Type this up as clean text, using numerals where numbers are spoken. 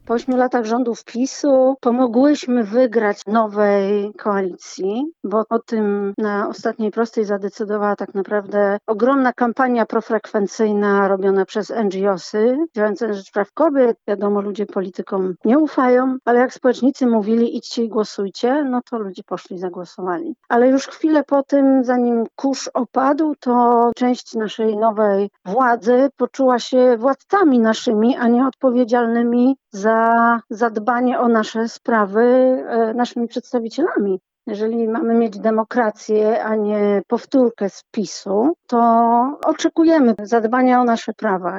Po 8 latach rządów PiS-u pomogłyśmy wygrać nowej koalicji, bo o tym na ostatniej prostej zadecydowała tak naprawdę ogromna kampania profrekwencyjna robiona przez NGO-sy działające na rzecz praw kobiet. Wiadomo, ludzie politykom nie ufają, ale jak społecznicy mówili idźcie i głosujcie, no to ludzie poszli i zagłosowali. Ale już chwilę po tym, zanim kurz opadł, to część naszej nowej władzy poczuła się władcami naszymi, a nie odpowiedzialnymi za zadbanie o nasze sprawy naszymi przedstawicielami. Jeżeli mamy mieć demokrację, a nie powtórkę z PiS-u, to oczekujemy zadbania o nasze prawa.